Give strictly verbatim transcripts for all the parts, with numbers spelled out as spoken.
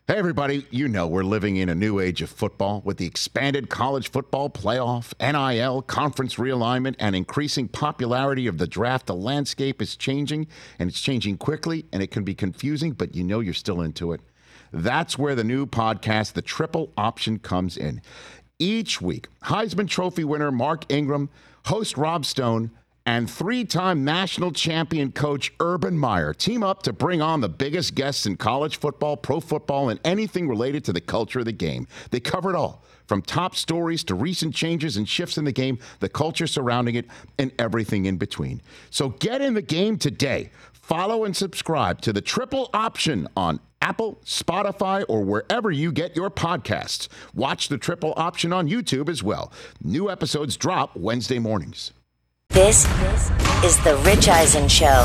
Hey, everybody, you know we're living in a new age of football with the expanded college football playoff, N I L, conference realignment, and increasing popularity of the draft. The landscape is changing, and it's changing quickly, and it can be confusing, but you know you're still into it. That's where the new podcast, The Triple Option, comes in. Each week, Heisman Trophy winner Mark Ingram, host Rob Stone, and three-time national champion coach Urban Meyer team up to bring on the biggest guests in college football, pro football, and anything related to the culture of the game. They cover it all, from top stories to recent changes and shifts in the game, the culture surrounding it, and everything in between. So get in the game today. Follow and subscribe to The Triple Option on Apple, Spotify, or wherever you get your podcasts. Watch The Triple Option on YouTube as well. New episodes drop Wednesday mornings. This is The Rich Eisen Show.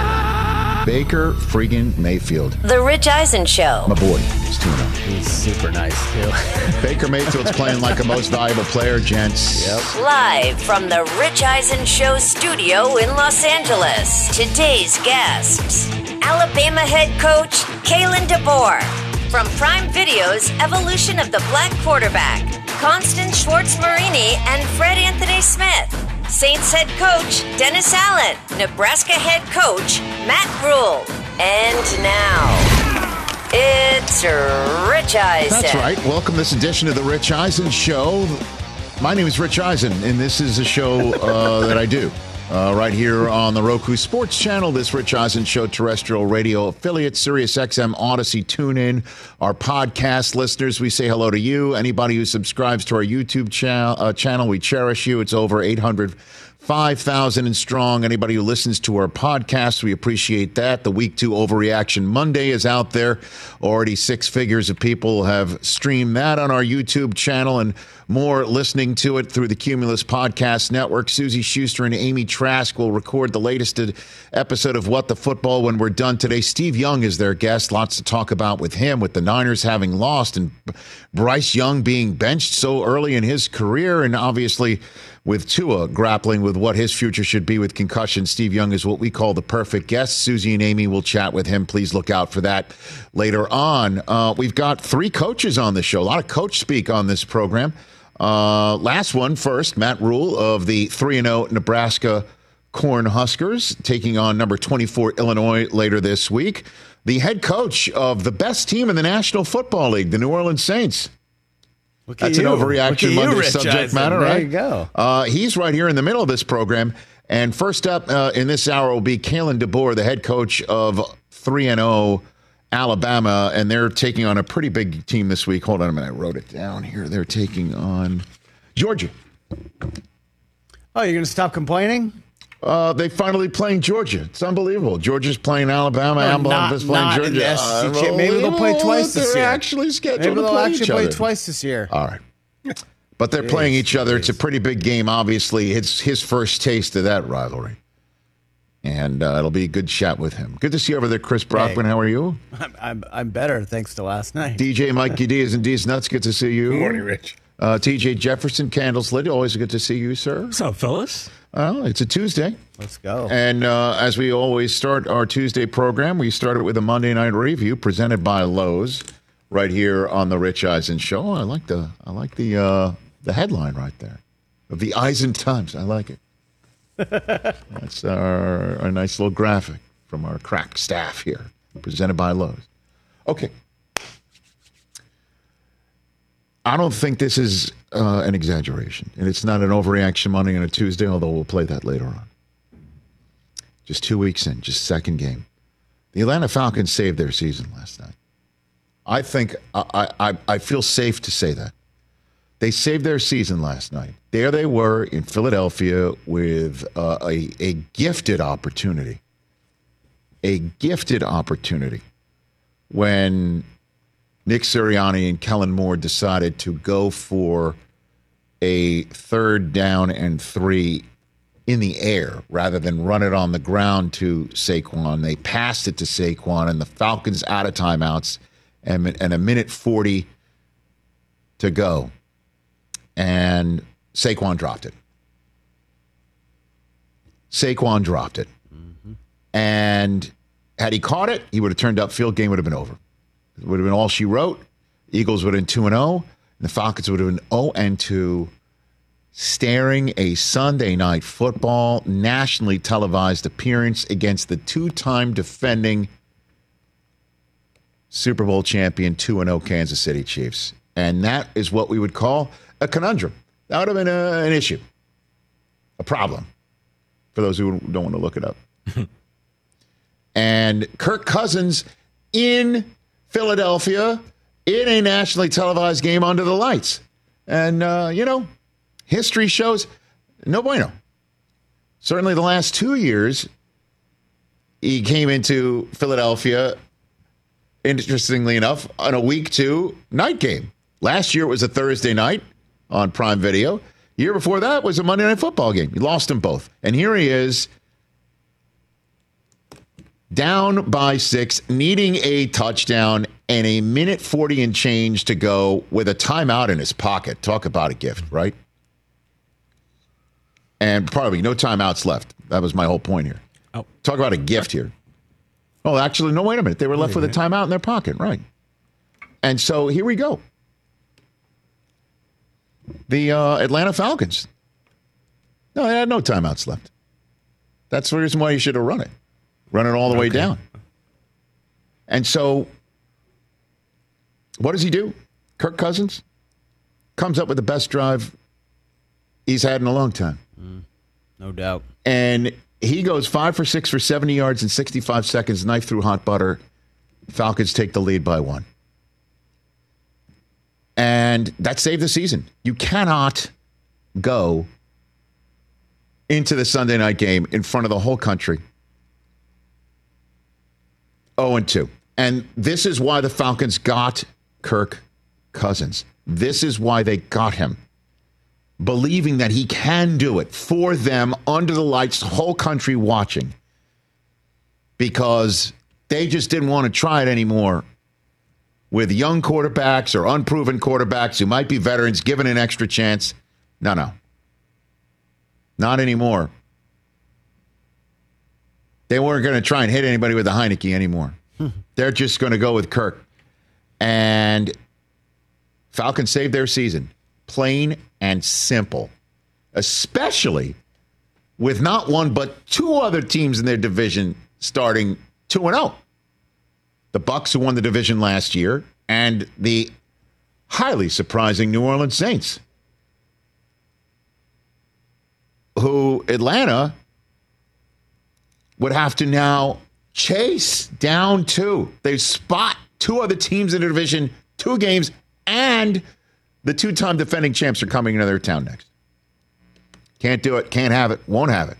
Baker friggin' Mayfield. The Rich Eisen Show. My boy, he's two oh. He's super nice, too. Baker Mayfield's playing like a most valuable player, gents. Yep. Live from The Rich Eisen Show studio in Los Angeles. Today's guests, Alabama head coach Kalen DeBoer. From Prime Video's Evolution of the Black Quarterback, Constance Schwartz-Marini and Fred Anthony Smith. Saints head coach Dennis Allen, Nebraska head coach Matt Rhule. And now, it's Rich Eisen. That's right. Welcome to this edition of The Rich Eisen Show. My name is Rich Eisen, and this is a show uh, that I do uh, right here on the Roku Sports Channel. This Rich Eisen Show terrestrial radio affiliate, Sirius X M, Odyssey, TuneIn. Our podcast listeners, we say hello to you. Anybody who subscribes to our YouTube cha- uh, channel, we cherish you. It's over eight hundred, five thousand and strong. Anybody who listens to our podcast, we appreciate that. The Week two Overreaction Monday is out there. Already six figures of people have streamed that on our YouTube channel, and more listening to it through the Cumulus Podcast Network. Susie Schuster and Amy Trask will record the latest episode of What the Football when we're done today. Steve Young is their guest. Lots to talk about with him, with the Niners having lost and Bryce Young being benched so early in his career, and obviously with Tua grappling with what his future should be with concussion. Steve Young is what we call the perfect guest. Susie and Amy will chat with him. Please look out for that later on. Uh, we've got three coaches on the show. A lot of coach speak on this program. Uh, last one first, Matt Rhule of the three and oh Nebraska Cornhuskers, taking on number twenty-four Illinois later this week. The head coach of the best team in the National Football League, the New Orleans Saints. Look That's at an you. Overreaction Look at Monday you, Rich subject Eisen. matter, there right? There you go. Uh, he's right here in the middle of this program. And first up uh, in this hour will be Kalen DeBoer, the head coach of three and oh Alabama, and they're taking on a pretty big team this week. Hold on a minute. I wrote it down here. They're taking on Georgia. Oh, you're going to stop complaining? Uh, they finally playing Georgia. It's unbelievable. Georgia's playing Alabama. No, Alabama's not, playing not Georgia. In the S E C Uh, cha- Maybe they'll play twice this they're year. actually scheduled Maybe to they'll play actually each play other. twice this year. All right. But they're Jeez, playing each other. geez. It's a pretty big game, obviously. It's his first taste of that rivalry. And uh, it'll be a good chat with him. Good to see you over there, Chris Brockman. Hey. How are you? I'm, I'm I'm better thanks to last night. D J Mikey Diaz and D's Nuts, good to see you. Good morning, Rich. Uh, T J Jefferson, Candles Lit, always good to see you, sir. What's up, fellas? Well, it's a Tuesday. Let's go. And uh, as we always start our Tuesday program, we started with a Monday night review presented by Lowe's right here on the Rich Eisen Show. I like the I like the uh, the headline right there of the Eisen Times. I like it. That's our, our nice little graphic from our crack staff here, presented by Lowe's. Okay. I don't think this is uh, an exaggeration, and it's not an overreaction Monday on a Tuesday, although we'll play that later on. Just two weeks in, just second game. The Atlanta Falcons saved their season last night. I think, I, I, I feel safe to say that. They saved their season last night. There they were in Philadelphia with uh, a, a gifted opportunity. A gifted opportunity when Nick Sirianni and Kellen Moore decided to go for a third down and three in the air rather than run it on the ground to Saquon. They passed it to Saquon, and the Falcons out of timeouts and, and a minute forty to go. And Saquon dropped it. Saquon dropped it. Mm-hmm. And had he caught it, he would have turned up field, game would have been over. It would have been all she wrote. Eagles would have been two and oh. And the Falcons would have been oh and two, staring a Sunday night football, nationally televised appearance against the two-time defending Super Bowl champion two and oh Kansas City Chiefs. And that is what we would call a conundrum. That would have been a, an issue, a problem, for those who don't want to look it up. And Kirk Cousins in Philadelphia in a nationally televised game under the lights. And, uh, you know, history shows no bueno. Certainly the last two years, he came into Philadelphia, interestingly enough, on a week two night game. Last year it was a Thursday night on Prime Video. Year before that was a Monday Night Football game. He lost them both. And here he is, down by six, needing a touchdown and a minute forty and change to go with a timeout in his pocket. Talk about a gift, right? And probably no timeouts left. That was my whole point here. Oh. Talk about a gift here. Oh, actually, no, wait a minute. They were left with a timeout in their pocket, right? And so here we go. The uh, Atlanta Falcons. No, they had no timeouts left. That's the reason why you should have run it. Run it all the okay. way down. And so, what does he do? Kirk Cousins comes up with the best drive he's had in a long time. Mm, no doubt. And he goes five for six for seventy yards in sixty-five seconds, knife through hot butter. Falcons take the lead by one. And that saved the season. You cannot go into the Sunday night game in front of the whole country oh and two. And this is why the Falcons got Kirk Cousins. This is why they got him. Believing that he can do it for them under the lights, the whole country watching. Because they just didn't want to try it anymore with young quarterbacks or unproven quarterbacks who might be veterans given an extra chance. No, no. Not anymore. They weren't going to try and hit anybody with a Heineke anymore. They're just going to go with Kirk. And Falcons saved their season. Plain and simple. Especially with not one but two other teams in their division starting two and oh. The Bucs, who won the division last year, and the highly surprising New Orleans Saints, who Atlanta would have to now chase down to. They spot two other teams in the division, two games, and the two-time defending champs are coming into their town next. Can't do it, can't have it, won't have it.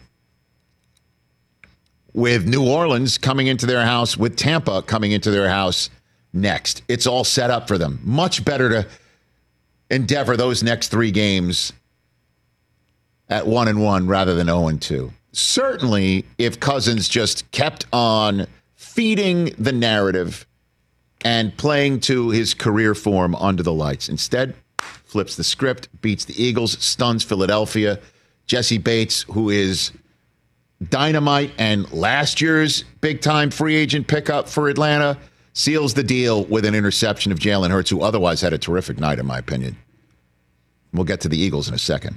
With New Orleans coming into their house, with Tampa coming into their house next. It's all set up for them. Much better to endeavor those next three games at one and one rather than oh and two. Certainly, if Cousins just kept on feeding the narrative and playing to his career form under the lights. Instead, flips the script, beats the Eagles, stuns Philadelphia. Jesse Bates, who is dynamite and last year's big-time free agent pickup for Atlanta, seals the deal with an interception of Jalen Hurts, who otherwise had a terrific night, in my opinion. We'll get to the Eagles in a second.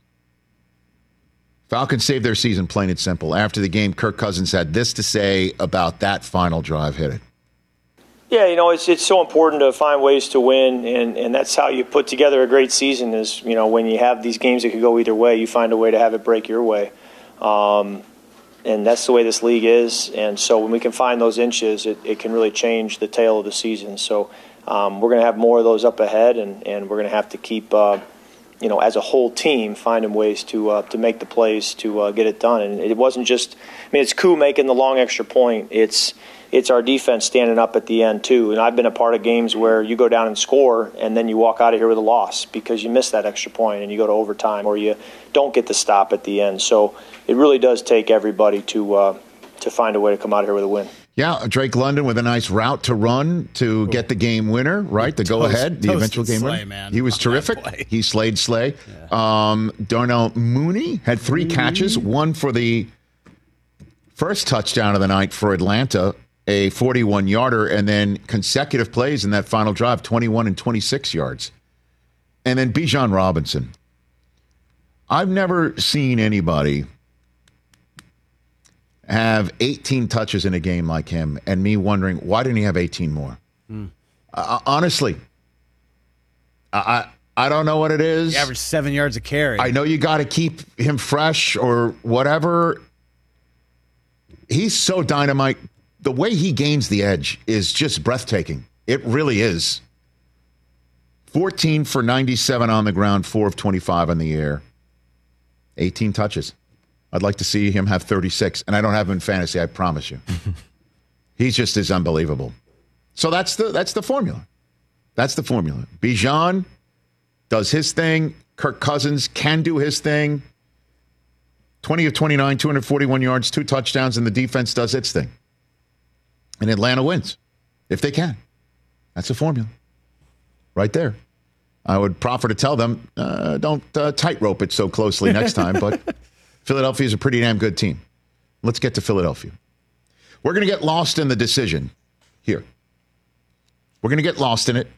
Falcons saved their season, plain and simple. After the game, Kirk Cousins had this to say about that final drive. Hit it. Yeah, you know, it's it's so important to find ways to win, and, and that's how you put together a great season is, you know, when you have these games that could go either way, you find a way to have it break your way. Um, and that's the way this league is. And so when we can find those inches, it, it can really change the tail of the season. So um, we're going to have more of those up ahead, and, and we're going to have to keep, uh, you know, as a whole team, finding ways to uh, to make the plays to uh, get it done. And it wasn't just, I mean, it's Koo making the long extra point. It's it's our defense standing up at the end, too. And I've been a part of games where you go down and score, and then you walk out of here with a loss because you missed that extra point and you go to overtime, or you don't get the stop at the end. So it really does take everybody to uh, to find a way to come out of here with a win. Yeah, Drake London with a nice route to run to get the game winner, right? The go ahead, the eventual game winner. Man, he was terrific. He slayed Slay. Yeah. Um, Darnell Mooney had three catches, one for the first touchdown of the night for Atlanta a forty-one yarder, and then consecutive plays in that final drive, twenty-one and twenty-six yards. And then Bijan Robinson. I've never seen anybody have eighteen touches in a game like him, and me wondering, why didn't he have eighteen more? Mm. Uh, honestly, I I don't know what it is. He averaged seven yards a carry. I know you got to keep him fresh or whatever. He's so dynamite. The way he gains the edge is just breathtaking. It really is. fourteen for ninety-seven on the ground, four of twenty-five in the air. eighteen touches. I'd like to see him have thirty-six, and I don't have him in fantasy, I promise you. He's just as unbelievable. So that's the that's the formula. That's the formula. Bijan does his thing. Kirk Cousins can do his thing. twenty of twenty-nine, two hundred forty-one yards, two touchdowns, and the defense does its thing. And Atlanta wins, if they can. That's the formula. Right there. I would proffer to tell them, uh, don't uh, tightrope it so closely next time, but Philadelphia is a pretty damn good team. Let's get to Philadelphia. We're going to get lost in the decision here. We're going to get lost in it.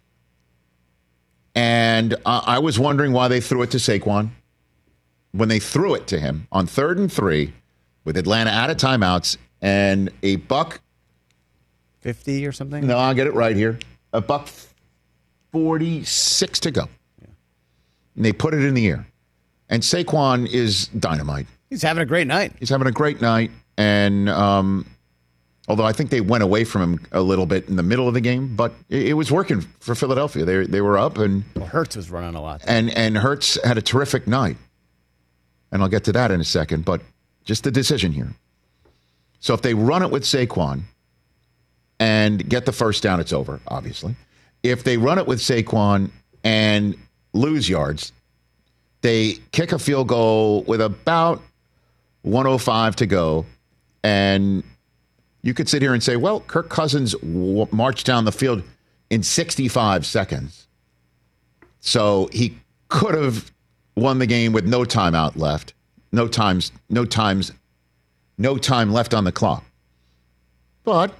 And uh, I was wondering why they threw it to Saquon. When they threw it to him on third and three with Atlanta out of timeouts and a buck. fifty or something? No, I'll get it right here. A buck forty-six to go. Yeah. And they put it in the air. And Saquon is dynamite. He's having a great night. He's having a great night. And um, although I think they went away from him a little bit in the middle of the game, but it, it was working for Philadelphia. They they were up. and well, Hurts was running a lot. And, and Hurts had a terrific night. And I'll get to that in a second. But just the decision here. So if they run it with Saquon and get the first down, it's over, obviously. If they run it with Saquon and lose yards, they kick a field goal with about one oh five to go. And you could sit here and say, well, Kirk Cousins w- marched down the field in sixty-five seconds. So he could have won the game with no timeout left. No times, no times, no time left on the clock. But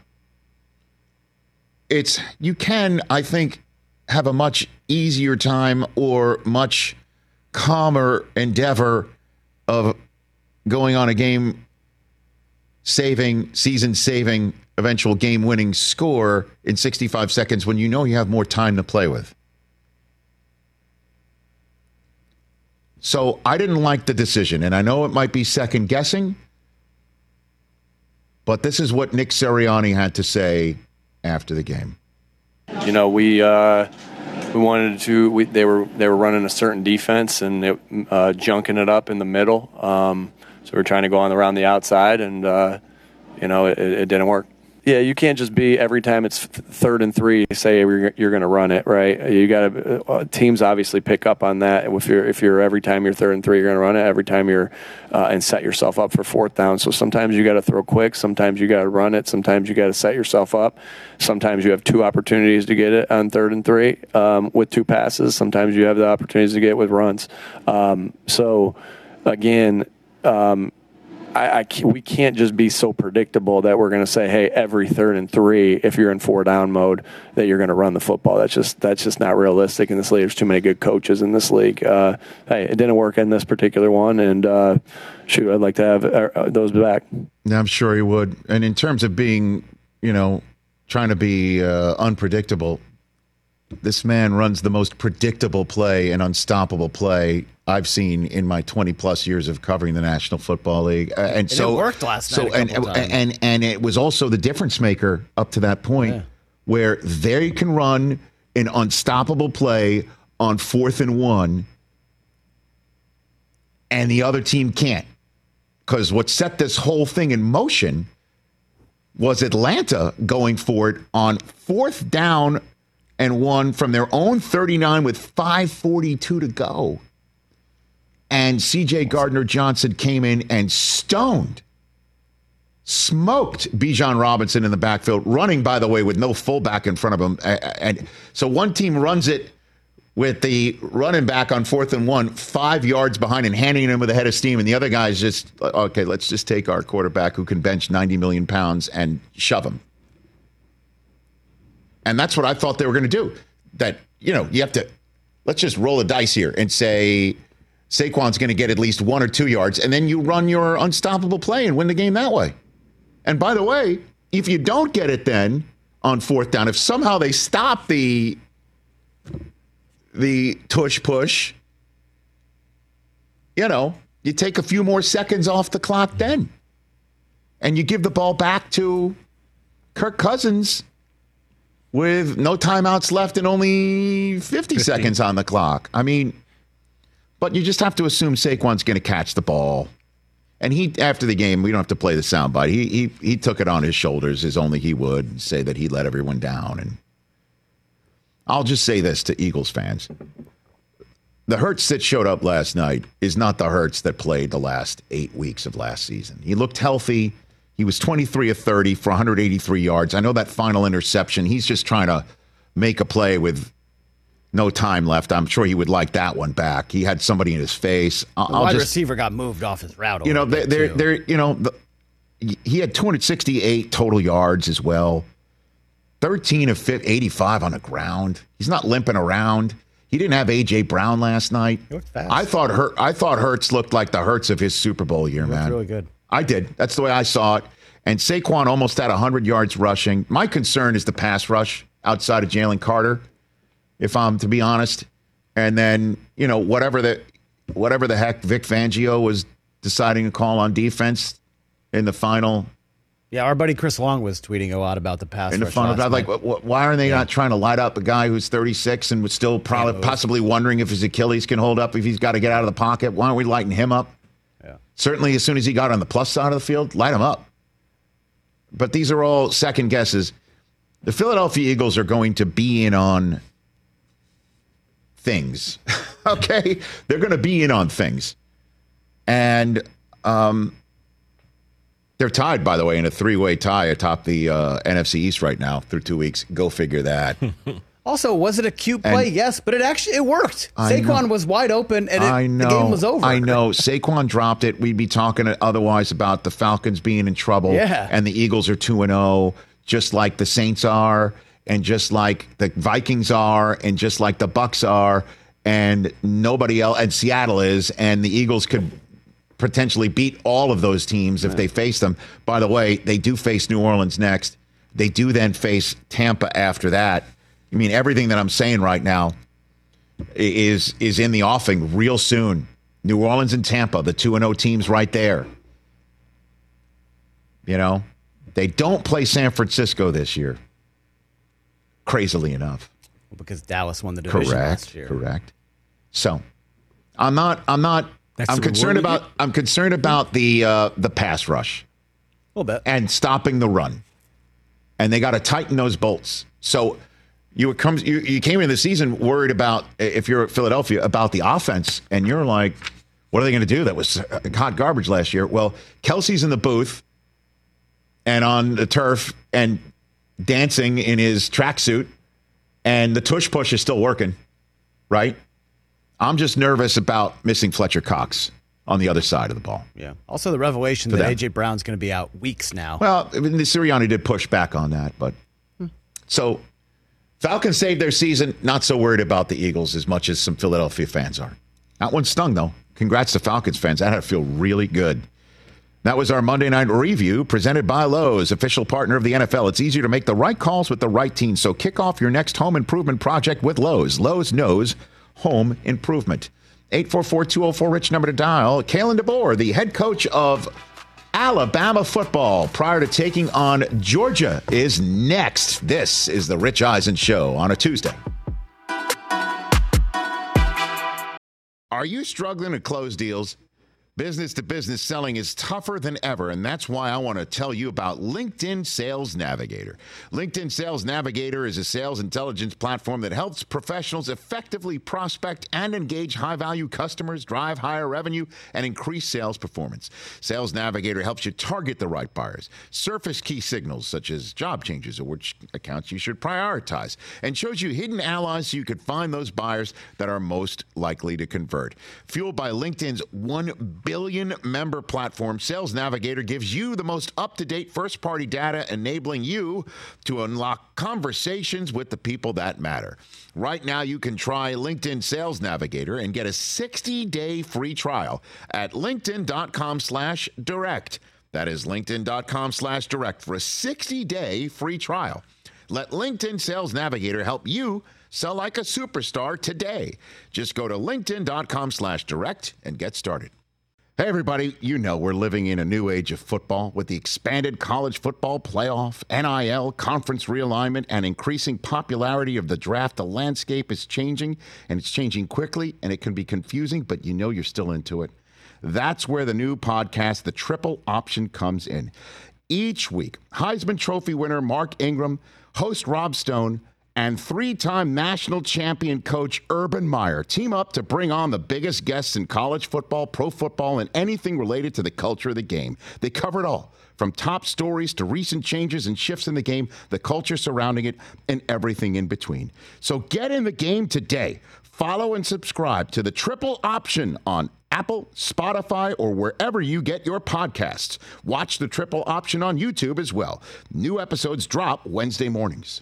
it's, you can, I think, have a much easier time or much calmer endeavor of going on a game saving, season saving, eventual game winning score in sixty-five seconds when you know you have more time to play with. So I didn't like the decision, and I know it might be second guessing, but this is what Nick Sirianni had to say after the game. You know, we uh, we wanted to. We, they were they were running a certain defense and it, uh, junking it up in the middle. Um, so we we're trying to go on around the outside, and uh, you know, it, it didn't work. Yeah, you can't just be every time it's third and three say you're, you're going to run it, right? You got to uh, teams obviously pick up on that. If you're if you're every time you're third and three, you're going to run it. Every time you're uh, and set yourself up for fourth down. So sometimes you got to throw quick. Sometimes you got to run it. Sometimes you got to set yourself up. Sometimes you have two opportunities to get it on third and three um, with two passes. Sometimes you have the opportunities to get it with runs. Um, so again. Um, I, I can't, we can't just be so predictable that we're going to say, hey, every third and three, if you're in four down mode, that you're going to run the football. That's just that's just not realistic in this league. There's too many good coaches in this league. Uh, hey, it didn't work in this particular one, and uh, shoot, I'd like to have uh, those back. I'm sure he would. And in terms of being, you know, trying to be uh, unpredictable, this man runs the most predictable play and unstoppable play I've seen in my twenty plus years of covering the National Football League. Uh, and, and so it worked last so, night. A and, times. and and it was also the difference maker up to that point, yeah, where they can run an unstoppable play on fourth and one, and the other team can't. Because what set this whole thing in motion was Atlanta going for it on fourth down and one from their own thirty-nine with five forty-two to go. And C J Gardner-Johnson came in and stoned, smoked Bijan Robinson in the backfield, running, by the way, with no fullback in front of him. And so one team runs it with the running back on fourth and one, five yards behind and handing him with a head of steam. And the other guy's just, okay, let's just take our quarterback who can bench ninety million pounds and shove him. And that's what I thought they were going to do. That, you know, you have to, let's just roll a dice here and say Saquon's going to get at least one or two yards, and then you run your unstoppable play and win the game that way. And by the way, if you don't get it then on fourth down, if somehow they stop the the tush push, you know, you take a few more seconds off the clock then. And you give the ball back to Kirk Cousins with no timeouts left and only fifty fifteen seconds on the clock. I mean, but you just have to assume Saquon's going to catch the ball. And he, after the game, we don't have to play the soundbite. He he he took it on his shoulders as only he would, and say that he let everyone down. And I'll just say this to Eagles fans. The Hurts that showed up last night is not the Hurts that played the last eight weeks of last season. He looked healthy. He was twenty-three of thirty for one hundred eighty-three yards. I know that final interception, he's just trying to make a play with no time left. I'm sure he would like that one back. He had somebody in his face. The I'll wide just, receiver got moved off his route. You know, they're, they're, they're, you know, the, he had two hundred sixty-eight total yards as well. thirteen of eighty-five on the ground. He's not limping around. He didn't have A J Brown last night. He looked fast. I thought Hurt, I thought Hurts looked like the Hurts of his Super Bowl year, he man. Really good. I did. That's the way I saw it. And Saquon almost had one hundred yards rushing. My concern is the pass rush outside of Jalen Carter, if I'm to be honest. And then, you know, whatever the whatever the heck Vic Fangio was deciding to call on defense in the final. Yeah, our buddy Chris Long was tweeting a lot about the pass in the rush final. last Like, night. why are they Yeah. not trying to light up a guy who's thirty-six and was still probably Yeah, possibly wondering if his Achilles can hold up, if he's got to get out of the pocket? Why aren't we lighting him up? Yeah. Certainly, as soon as he got on the plus side of the field, light him up. But these are all second guesses. The Philadelphia Eagles are going to be in on things. Okay? They're going to be in on things. And um, they're tied, by the way, in a three-way tie atop the uh, N F C East right now through two weeks. Go figure that. Also, was it a cute play? And yes, but it actually it worked. I Saquon know. was wide open, and it, I know, the game was over. I know. Saquon dropped it. We'd be talking otherwise about the Falcons being in trouble. Yeah. And the Eagles are two and oh, just like the Saints are, and just like the Vikings are, and just like the Bucks are, and nobody else, and Seattle is, and the Eagles could potentially beat all of those teams if they face them. By the way, they do face New Orleans next. They do then face Tampa after that. I mean, everything that I'm saying right now is is in the offing real soon. New Orleans and Tampa, the two and oh teams right there. You know, they don't play San Francisco this year, crazily enough. Because Dallas won the division Correct, last year. correct. So, I'm not. I'm not. That's I'm the concerned reward. about. I'm concerned about the uh, the pass rush A little bit. and stopping the run, and they got to tighten those bolts. So. You come. You, you came into the season worried about, if you're at Philadelphia, about the offense, and you're like, what are they going to do? That was hot garbage last year. Well, Kelsey's in the booth and on the turf and dancing in his tracksuit, and the tush push is still working, right? I'm just nervous about missing Fletcher Cox on the other side of the ball. Yeah. Also, the revelation For that them. A J Brown's going to be out weeks now. Well, I mean, the Sirianni did push back on that, but so. Falcons saved their season. Not so worried about the Eagles as much as some Philadelphia fans are. That one stung, though. Congrats to Falcons fans. That had to feel really good. That was our Monday Night Review presented by Lowe's, official partner of the N F L. It's easier to make the right calls with the right team, so kick off your next home improvement project with Lowe's. Lowe's knows home improvement. eight four four, two oh four, RICH number to dial. Kalen DeBoer, the head coach of Alabama football, prior to taking on Georgia, is next. This is the Rich Eisen Show on a Tuesday. Are you struggling to close deals? Business-to-business selling is tougher than ever, and that's why I want to tell you about LinkedIn Sales Navigator. LinkedIn Sales Navigator is a sales intelligence platform that helps professionals effectively prospect and engage high-value customers, drive higher revenue, and increase sales performance. Sales Navigator helps you target the right buyers, surface key signals such as job changes or which accounts you should prioritize, and shows you hidden allies so you could find those buyers that are most likely to convert. Fueled by LinkedIn's one billion member platform, Sales Navigator gives you the most up-to-date first-party data, enabling you to unlock conversations with the people that matter. Right now, you can try LinkedIn Sales Navigator and get a sixty-day free trial at linkedin.com slash direct. That is linkedin.com slash direct for a sixty-day free trial. Let LinkedIn Sales Navigator help you sell like a superstar today. Just go to linkedin.com slash direct and get started. Hey, everybody, you know we're living in a new age of football with the expanded college football playoff, N I L, conference realignment, and increasing popularity of the draft. The landscape is changing, and it's changing quickly, and it can be confusing, but you know you're still into it. That's where the new podcast, The Triple Option, comes in. Each week, Heisman Trophy winner Mark Ingram, host Rob Stone, and three-time national champion coach Urban Meyer team up to bring on the biggest guests in college football, pro football, and anything related to the culture of the game. They cover it all, from top stories to recent changes and shifts in the game, the culture surrounding it, and everything in between. So get in the game today. Follow and subscribe to The Triple Option on Apple, Spotify, or wherever you get your podcasts. Watch The Triple Option on YouTube as well. New episodes drop Wednesday mornings.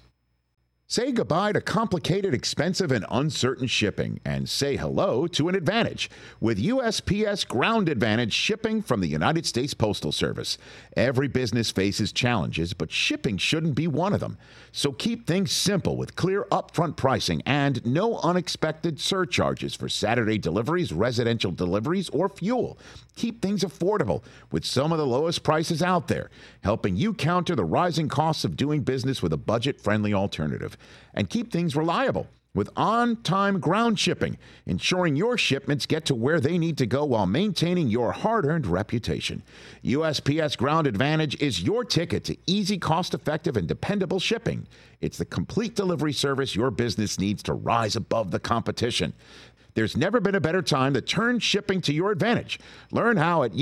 Say goodbye to complicated, expensive, and uncertain shipping, and say hello to an advantage with U S P S Ground Advantage shipping from the United States Postal Service. Every business faces challenges, but shipping shouldn't be one of them. So keep things simple with clear upfront pricing and no unexpected surcharges for Saturday deliveries, residential deliveries, or fuel. Keep things affordable with some of the lowest prices out there, helping you counter the rising costs of doing business with a budget-friendly alternative. And keep things reliable with on-time ground shipping, ensuring your shipments get to where they need to go while maintaining your hard-earned reputation. U S P S Ground Advantage is your ticket to easy, cost-effective, and dependable shipping. It's the complete delivery service your business needs to rise above the competition. There's never been a better time to turn shipping to your advantage. Learn how at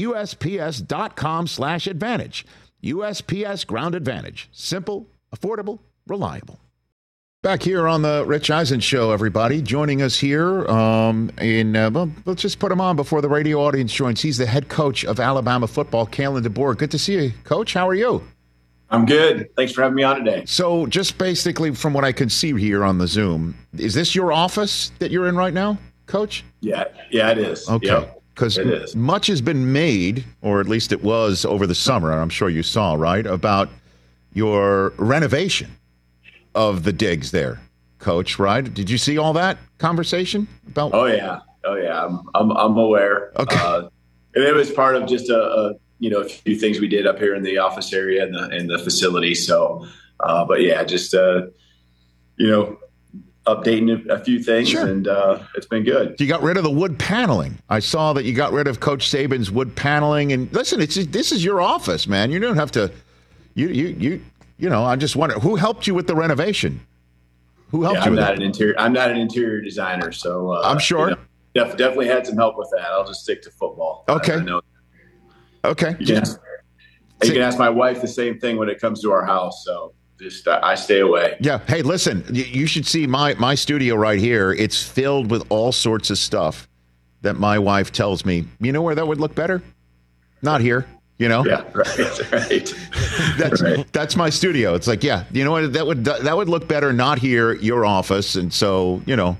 usps.com slash advantage. U S P S Ground Advantage. Simple, affordable, reliable. Back here on the Rich Eisen Show, everybody. Joining us here um, in, uh, well, let's just put him on before the radio audience joins. He's the head coach of Alabama football, Kalen DeBoer. Good to see you, Coach. How are you? I'm good. Thanks for having me on today. So just basically from what I can see here on the Zoom, is this your office that you're in right now, Coach? Yeah, yeah, it is. Okay. Because yep, much has been made, or at least it was over the summer, and I'm sure you saw, right, about your renovation of the digs there, Coach, right? Did you see all that conversation about? Oh yeah, oh yeah, I'm I'm, I'm aware. Okay, uh, and it was part of just a, a you know a few things we did up here in the office area and the in the facility. So, uh, but yeah, just uh, you know, updating a few things, sure. and uh, it's been good. You got rid of the wood paneling. I saw that you got rid of Coach Saban's wood paneling. And listen, it's this is your office, man. You don't have to. You you you. You know, I just wonder who helped you with the renovation. Who helped yeah, you? I'm with not that? an interior. I'm not an interior designer, so uh, I'm sure. You know, def- definitely had some help with that. I'll just stick to football. Okay. I, I know. Okay. You can, ask, you can ask my wife the same thing when it comes to our house. So just uh, I stay away. Yeah. Hey, listen, you, you should see my my studio right here. It's filled with all sorts of stuff that my wife tells me. You know where that would look better? Not here. You know, yeah, right, right. that's right. that's my studio. It's like, yeah, you know what? That would that would look better not here, your office, and so you know.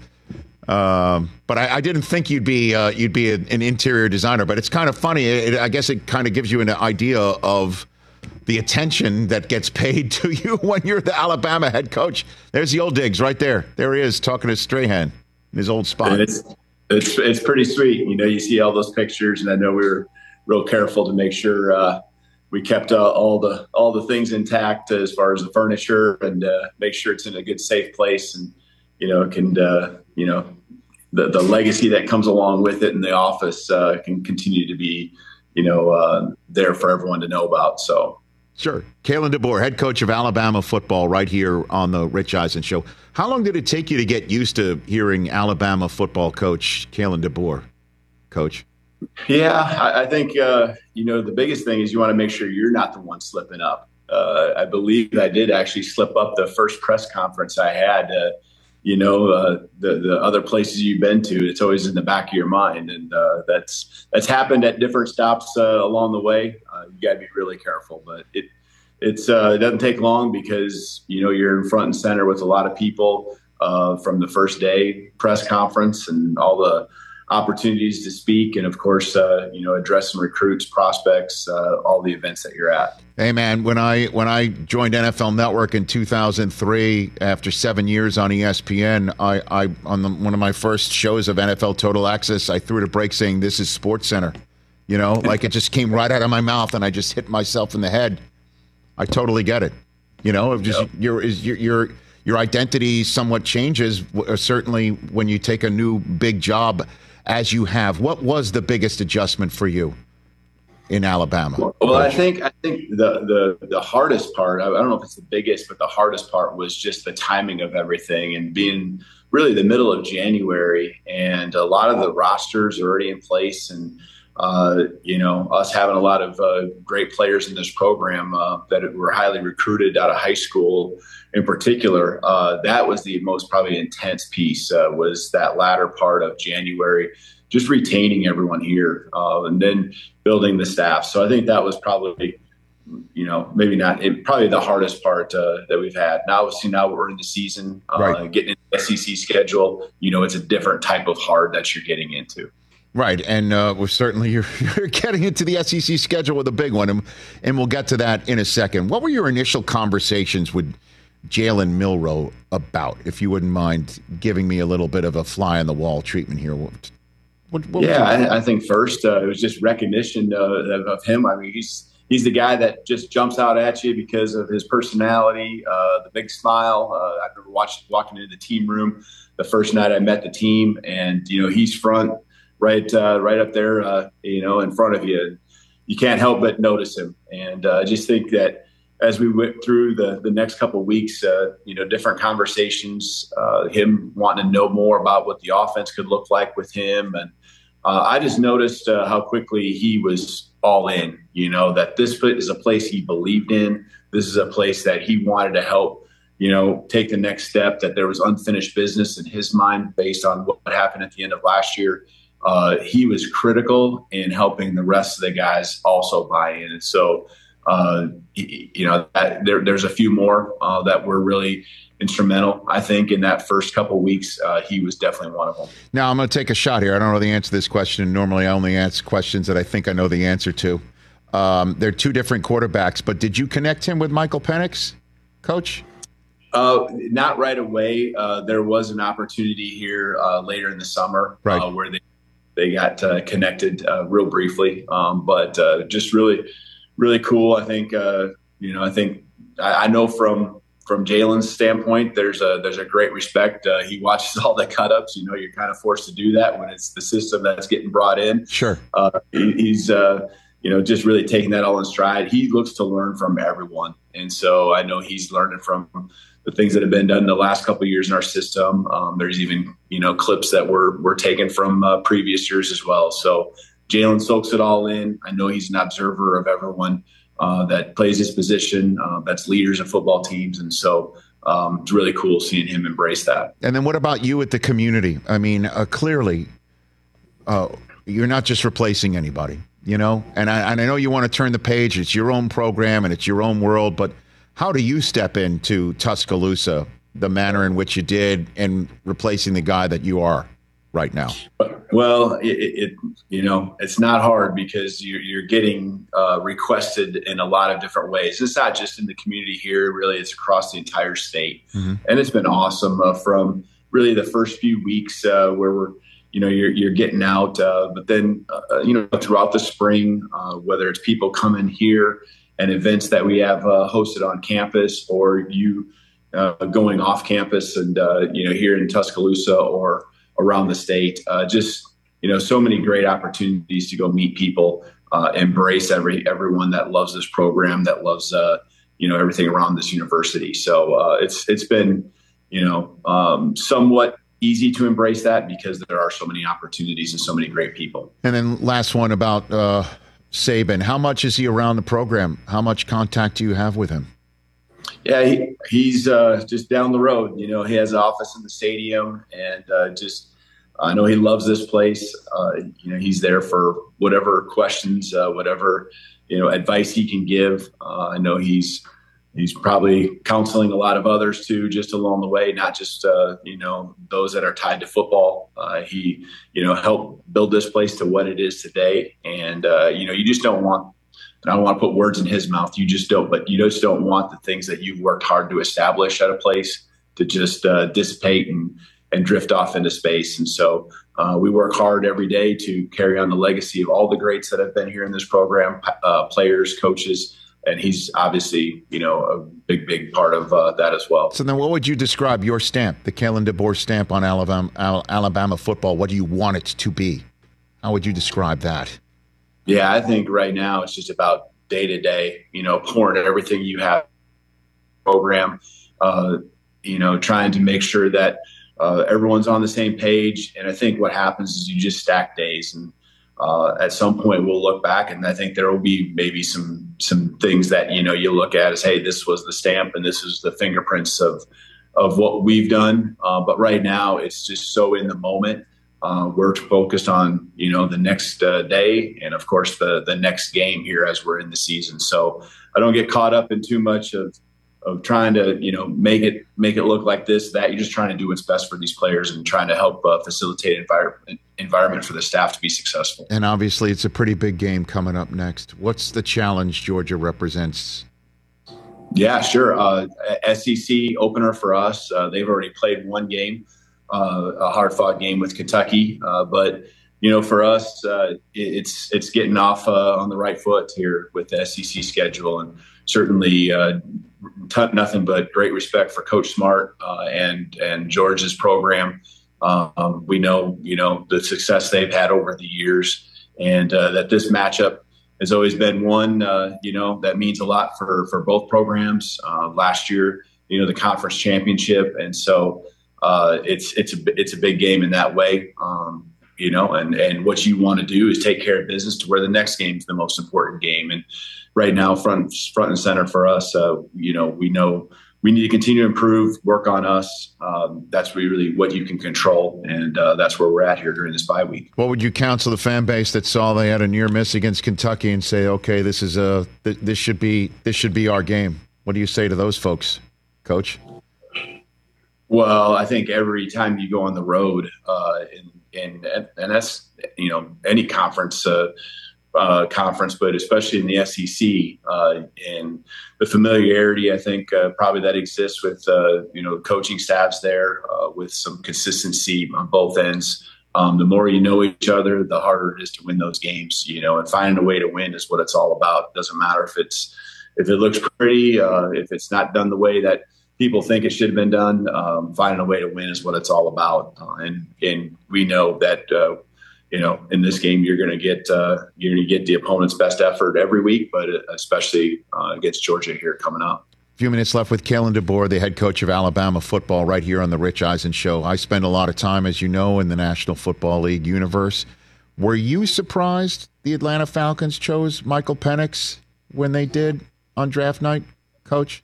Um, but I, I didn't think you'd be uh, you'd be an, an interior designer. But it's kind of funny. It, I guess it kind of gives you an idea of the attention that gets paid to you when you're the Alabama head coach. There's the old digs right there. There he is talking to Strahan in his old spot. And it's it's it's pretty sweet. You know, you see all those pictures, and I know we were real careful to make sure uh, we kept uh, all the all the things intact as far as the furniture, and uh, make sure it's in a good, safe place, and you know, it can uh, you know the the legacy that comes along with it in the office uh, can continue to be you know uh, there for everyone to know about. So. Sure. Kalen DeBoer, head coach of Alabama football, right here on the Rich Eisen Show. How long did it take you to get used to hearing Alabama football coach Kalen DeBoer, Coach? Yeah, I, I think, uh, you know, the biggest thing is you want to make sure you're not the one slipping up. Uh, I believe I did actually slip up the first press conference I had. Uh, you know, uh, the, the other places you've been to, it's always in the back of your mind. And uh, that's that's happened at different stops uh, along the way. Uh, you got to be really careful. But it it's uh, it doesn't take long because, you know, you're in front and center with a lot of people uh, from the first day press conference and all the opportunities to speak. And, of course, uh, you know, address some recruits, prospects, uh, all the events that you're at. Hey, man, when I when I joined N F L Network in two thousand three, after seven years on E S P N, I, I on the, one of my first shows of N F L Total Access, I threw it a break saying, "This is Sports Center." You know, like it just came right out of my mouth, and I just hit myself in the head. I totally get it. You know, it just, yep. your, is, your your your identity somewhat changes, certainly when you take a new big job as you have. What was the biggest adjustment for you in Alabama? Well, I think I think the the the hardest part, I don't know if it's the biggest, but the hardest part was just the timing of everything and being really the middle of January, and a lot of the rosters are already in place, and uh, you know, us having a lot of uh, great players in this program uh, that were highly recruited out of high school in particular. Uh, that was the most probably intense piece, uh, was that latter part of January, just retaining everyone here uh, and then building the staff. So I think that was probably, you know, maybe not, it, probably the hardest part uh, that we've had. Now, obviously, now we're in the season, uh, right. getting into the S E C schedule, you know, it's a different type of hard that you're getting into. Right, and uh, we're certainly you're, you're getting into the S E C schedule with a big one, and, and we'll get to that in a second. What were your initial conversations with Jalen Milroe about, if you wouldn't mind giving me a little bit of a fly-on-the-wall treatment here? What, what, what yeah, I, I think first uh, it was just recognition uh, of, of him. I mean, he's he's the guy that just jumps out at you because of his personality, uh, the big smile. Uh, I remember watching, walking into the team room the first night I met the team, and, you know, he's front, right uh, right up there, uh, you know, in front of you. You can't help but notice him. And uh, I just think that as we went through the, the next couple of weeks, uh, you know, different conversations, uh, him wanting to know more about what the offense could look like with him. And uh, I just noticed uh, how quickly he was all in, you know, that this is a place he believed in. This is a place that he wanted to help, you know, take the next step, that there was unfinished business in his mind based on what happened at the end of last year. Uh, he was critical in helping the rest of the guys also buy in. And so, uh, you know, that, there, there's a few more uh, that were really instrumental, I think, in that first couple of weeks. Uh, he was definitely one of them. Now, I'm going to take a shot here. I don't know the answer to this question. Normally, I only answer questions that I think I know the answer to. Um, they're two different quarterbacks, but did you connect him with Michael Penix, Coach? Uh, not right away. Uh, there was an opportunity here uh, later in the summer right. uh, where they They got uh, connected uh, real briefly, um, but uh, just really, really cool. I think uh, you know. I think I, I know from from Jalen's standpoint, there's a there's a great respect. Uh, he watches all the cut ups. You know, you're kind of forced to do that when it's the system that's getting brought in. Sure. Uh, he, he's uh, you know just really taking that all in stride. He looks to learn from everyone, and so I know he's learning from the things that have been done the last couple of years in our system. Um, there's even, you know, clips that were, were taken from uh, previous years as well. So Jalen soaks it all in. I know he's an observer of everyone uh, that plays his position, uh, that's leaders of football teams. And so um, it's really cool seeing him embrace that. And then what about you at the community? I mean, uh, clearly uh, you're not just replacing anybody, you know, and I, and I know you want to turn the page. It's your own program and it's your own world, but how do you step into Tuscaloosa the manner in which you did and replacing the guy that you are right now? Well, it, it you know, it's not hard because you're, you're getting uh, requested in a lot of different ways. It's not just in the community here, really, it's across the entire state. Mm-hmm. And it's been awesome uh, from really the first few weeks uh, where we're, you know, you're, you're getting out, uh, but then, uh, you know, throughout the spring, uh, whether it's people coming here and events that we have uh, hosted on campus, or you uh, going off campus and, uh, you know, here in Tuscaloosa or around the state, uh, just, you know, so many great opportunities to go meet people, uh, embrace every everyone that loves this program, that loves, uh, you know, everything around this university. So uh, it's it's been, you know, um, somewhat easy to embrace that because there are so many opportunities and so many great people. And then last one about uh Saban. How much is he around the program? How much contact do you have with him? Yeah, he, he's uh, just down the road. You know, he has an office in the stadium, and uh, just I know he loves this place. Uh, you know, he's there for whatever questions, uh, whatever you know advice he can give. Uh, I know he's he's probably counseling a lot of others too, just along the way, not just uh, you know those that are tied to football. Uh, he you know helped build this place to what it is today, and uh, you know you just don't want. And I don't want to put words in his mouth. You just don't, but you just don't want the things that you've worked hard to establish at a place to just uh, dissipate and, and drift off into space. And so uh, we work hard every day to carry on the legacy of all the greats that have been here in this program, uh, players, coaches, and he's obviously, you know, a big, big part of uh, that as well. So then what would you describe your stamp, the Kalen DeBoer stamp on Alabama, Alabama football? What do you want it to be? How would you describe that? Yeah, I think right now it's just about day to day, you know, pouring everything you have program, uh, you know, trying to make sure that uh, everyone's on the same page. And I think what happens is you just stack days, and uh, at some point we'll look back, and I think there will be maybe some some things that, you know, you look at as, hey, this was the stamp and this is the fingerprints of of what we've done. Uh, but right now it's just so in the moment. Uh, we're focused on, you know, the next uh, day and, of course, the the next game here as we're in the season. So I don't get caught up in too much of of trying to, you know, make it make it look like this, that. You're just trying to do what's best for these players and trying to help uh, facilitate environment environment for the staff to be successful. And obviously, it's a pretty big game coming up next. What's the challenge Georgia represents? Yeah, sure. Uh, S E C opener for us. Uh, they've already played one game. Uh, a hard-fought game with Kentucky, uh, but you know, for us, uh, it, it's it's getting off uh, on the right foot here with the S E C schedule, and certainly uh, t- nothing but great respect for Coach Smart uh, and and George's program. Um, we know, you know, the success they've had over the years, and uh, that this matchup has always been one, uh, you know, that means a lot for for both programs. Uh, last year, you know, the conference championship, and so. Uh, it's it's a it's a big game in that way, um, you know, and, and what you want to do is take care of business to where the next game is the most important game. And right now, front front and center for us, uh, you know, we know we need to continue to improve, work on us. Um, that's really what you can control, and uh, that's where we're at here during this bye week. What would you counsel the fan base that saw they had a near miss against Kentucky and say, okay, this is a th- this should be this should be our game? What do you say to those folks, Coach? Well, I think every time you go on the road, uh, and, and and that's, you know, any conference uh, uh, conference, but especially in the S E C, uh, and the familiarity, I think uh, probably that exists with uh, you know coaching staffs there, uh, with some consistency on both ends. Um, the more you know each other, the harder it is to win those games. You know, and finding a way to win is what it's all about. It doesn't matter if it's if it looks pretty, uh, if it's not done the way that people think it should have been done. Um, finding a way to win is what it's all about, uh, and and we know that uh, you know in this game you're going to get uh, you're going to get the opponent's best effort every week, but especially uh, against Georgia here coming up. A few minutes left with Kalen DeBoer, the head coach of Alabama football, right here on the Rich Eisen Show. I spend a lot of time, as you know, in the National Football League universe. Were you surprised the Atlanta Falcons chose Michael Penix when they did on draft night, Coach?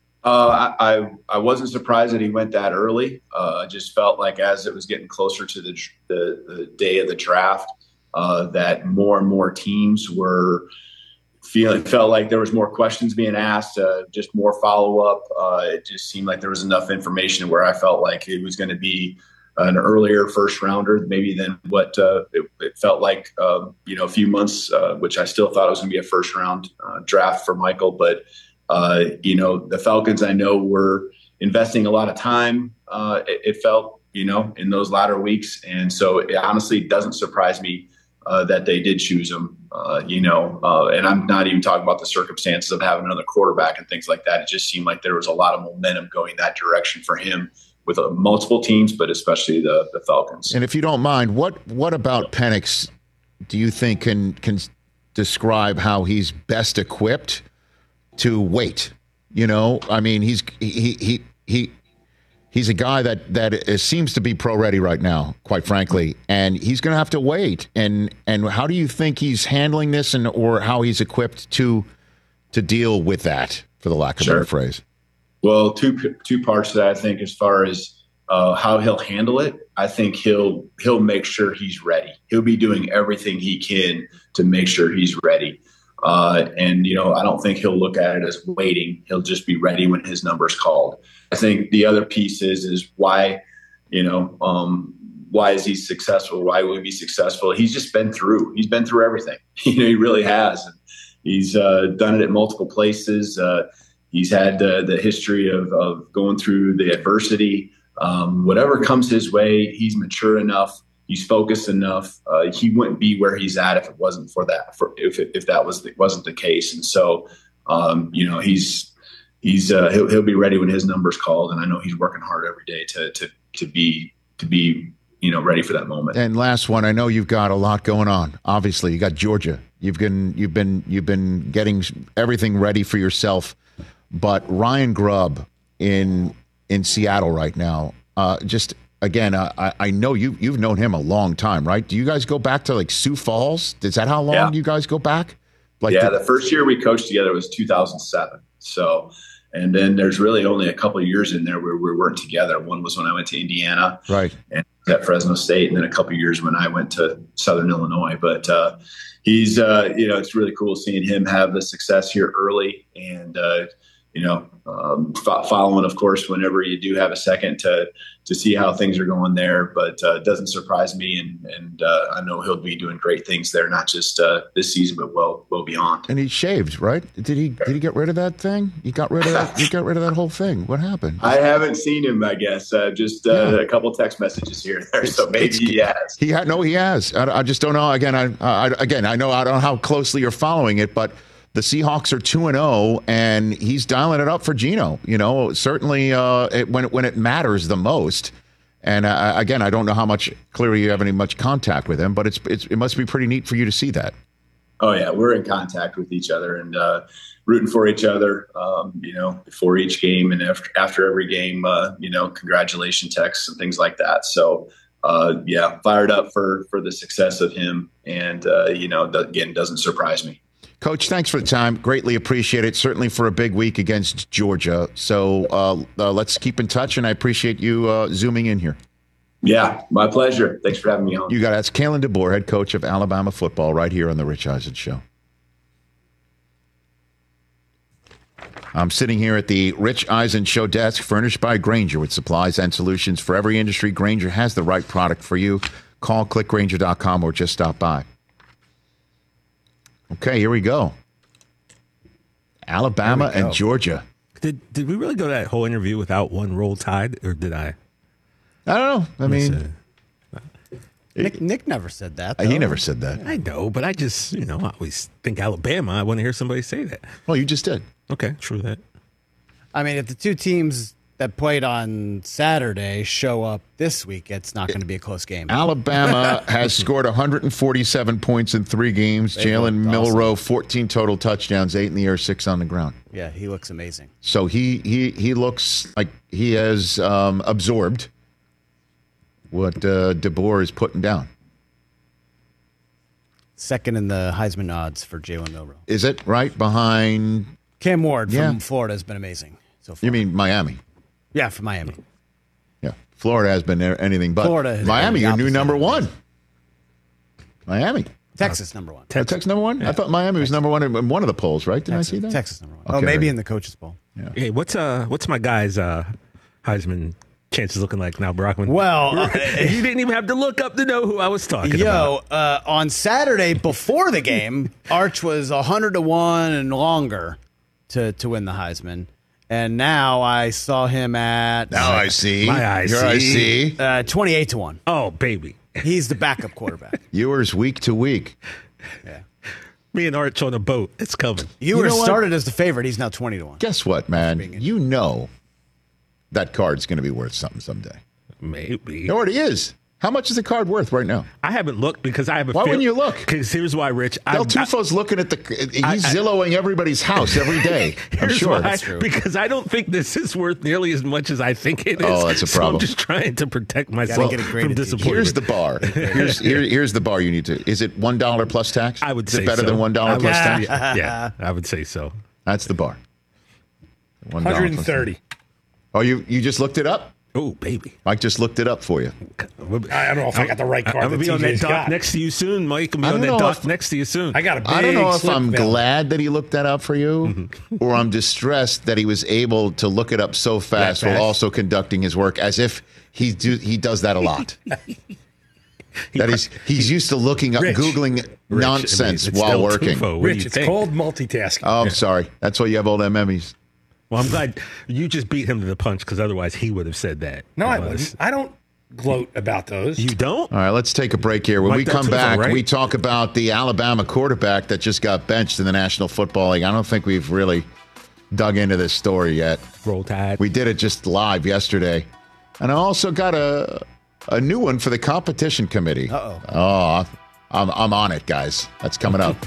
Uh, I I wasn't surprised that he went that early. Uh, I just felt like as it was getting closer to the the, the day of the draft, uh, that more and more teams were feeling felt like there was more questions being asked, uh, just more follow up. Uh, it just seemed like there was enough information where I felt like it was going to be an earlier first rounder, maybe than what uh, it, it felt like. Uh, you know, a few months, uh, which I still thought it was going to be a first round uh, draft for Michael, but. Uh, you know, the Falcons, I know, were investing a lot of time, uh, it, it felt, you know, in those latter weeks. And so it honestly doesn't surprise me uh, that they did choose him, uh, you know, uh, and I'm not even talking about the circumstances of having another quarterback and things like that. It just seemed like there was a lot of momentum going that direction for him with uh, multiple teams, but especially the, the Falcons. And if you don't mind, what what about Penix do you think can can describe how he's best equipped to wait? You know, I mean, he's he he he he's a guy that that is, seems to be pro ready right now, quite frankly, and he's going to have to wait. And and how do you think he's handling this, and or how he's equipped to to deal with that, for the lack of a better phrase? Well, two two parts to that, I think, as far as uh, how he'll handle it. I think he'll he'll make sure he's ready. He'll be doing everything he can to make sure he's ready. Uh, and, you know, I don't think he'll look at it as waiting. He'll just be ready when his number's called. I think the other piece is, is why, you know, um, why is he successful? Why will he be successful? He's just been through. He's been through everything. You know, he really has. And he's uh, done it at multiple places. Uh, he's had uh, the history of, of going through the adversity. Um, whatever comes his way, he's mature enough. He's focused enough. Uh, he wouldn't be where he's at if it wasn't for that. For if if that was the, wasn't the case, and so um, you know he's he's uh, he'll he'll be ready when his number's called, and I know he's working hard every day to to to be to be you know ready for that moment. And last one, I know you've got a lot going on. Obviously, you got Georgia. You've been you've been you've been getting everything ready for yourself, but Ryan Grubb in in Seattle right now, uh, just. Again, uh, I, I know you, you've known him a long time, right? Do you guys go back to like Sioux Falls? Is that how long yeah. you guys go back? Like yeah, the, the first year we coached together was two thousand seven. So, and then there's really only a couple of years in there where we weren't together. One was when I went to Indiana, right, and at Fresno State, and then a couple of years when I went to Southern Illinois. But uh, he's, uh, you know, it's really cool seeing him have the success here early, and uh, you know, um, f- following, of course, whenever you do have a second to to see how things are going there. But uh, it doesn't surprise me, and and uh, I know he'll be doing great things there, not just uh, this season, but well well beyond. And he shaved, right? Did he did he get rid of that thing? He got rid of that. He got rid of that whole thing. What happened? I haven't seen him. I guess uh, just uh, Yeah. a couple text messages here and there. It's- so maybe it's- he has. He had no. He has. I, I just don't know. Again, I, I again I know I don't know how closely you're following it, but. The Seahawks are two and zero, and he's dialing it up for Geno. You know, certainly uh, it, when it, when it matters the most. And uh, again, I don't know how much clearly you have any much contact with him, but it's, it's it must be pretty neat for you to see that. Oh yeah, we're in contact with each other and uh, rooting for each other. Um, you know, before each game and after after every game. Uh, you know, congratulation texts and things like that. So. Uh, yeah, fired up for for the success of him, and uh, you know, again, doesn't surprise me. Coach, thanks for the time. Greatly appreciate it. Certainly for a big week against Georgia. So uh, uh, let's keep in touch, and I appreciate you uh, zooming in here. Yeah, my pleasure. Thanks for having me on. You got it. That's Kalen DeBoer, head coach of Alabama football, right here on the Rich Eisen Show. I'm sitting here at the Rich Eisen Show desk, furnished by Grainger with supplies and solutions for every industry. Grainger has the right product for you. Call click grainger dot com or just stop by. Okay, here we go. Alabama Here we go. and Georgia. Did did we really go that whole interview without one roll tide, or did I? I don't know. I mean, Nick, Nick never said that. he though. never said that. I know, but I just, you know, I always think Alabama. I want to hear somebody say that. Well, you just did. Okay, true that. I mean, if the two teams that played on Saturday show up this week, it's not going to be a close game. Alabama has scored one hundred forty-seven points in three games. They Jalen looked awesome. Milroe, fourteen total touchdowns, eight in the air, six on the ground. Yeah, he looks amazing. So he he he looks like he has um, absorbed what uh, DeBoer is putting down. Second in the Heisman odds for Jalen Milroe. Is it right behind? Cam Ward from Yeah. Florida has been amazing so far. You mean Miami? Yeah, from Miami. Yeah, Florida has been anything but. Florida has Miami, been the your new opposite number of one. amazing. Miami. Texas number one. Texas, Texas number one. I thought Miami was number one in one of the polls, right? Did Texas, I see that? Texas number one. Okay, oh, maybe right. in the coaches bowl. Hey, what's uh, what's my guy's uh, Heisman chances looking like now, Brockman? Well, uh, you didn't even have to look up to know who I was talking about. Yo, uh, on Saturday before the game, Arch was one hundred to one and longer to, to win the Heisman. And now I saw him at Now I see. My eyes Here I see. see. uh, twenty-eight to one. Oh, baby. He's the backup quarterback. Ewers week to week. Yeah. Me and Arch on a boat. It's coming. You, You were know what? started as the favorite. He's now twenty to one. Guess what, man? You know that card's going to be worth something someday. Maybe. It already is. How much is the card worth right now? I haven't looked because I have a Why feel- wouldn't you look? Because here's why, Rich. Del I- Tufo's looking at the. He's I- I- Zillowing everybody's house every day. I'm Here's sure. why, That's true. because I don't think this is worth nearly as much as I think it is. Oh, that's a So problem. I'm just trying to protect myself get it from graded, T J. disappointment. Here's the bar. Here's here, here's the bar you need to. Is it one dollar plus tax? I would is say it better so. than one I dollar would- plus tax? Yeah, yeah, I would say so. That's the bar. One dollar one hundred plus thirty. tax. Oh, you, you just looked it up? Oh, baby. Mike just looked it up for you. I don't know if I got the right card. I'm going to be on that dock got. next to you soon, Mike. I'm I going to be don't on that know dock if- next to you soon. I got a big I don't know if slip I'm bill. glad that he looked that up for you, or I'm distressed that he was able to look it up so fast That while fast? also conducting his work, as if he do, he does that a lot. that he's he's used to looking up, Rich. googling Rich, nonsense I mean, it's while Del working. Tufo. What do Rich, you it's think? called multitasking. Oh, I'm sorry. That's why you have old M Emmys. Well, I'm glad you just beat him to the punch because otherwise he would have said that. no, I It was- wouldn't. I don't gloat about those. You don't? All right, let's take a break here. When Mike we come Del Tufo, back, right? we talk about the Alabama quarterback that just got benched in the National Football League. I don't think we've really dug into this story yet. Roll Tide. We did it just live yesterday. And I also got a a new one for the competition committee. Uh-oh. Oh, I'm, I'm on it, guys. That's coming up.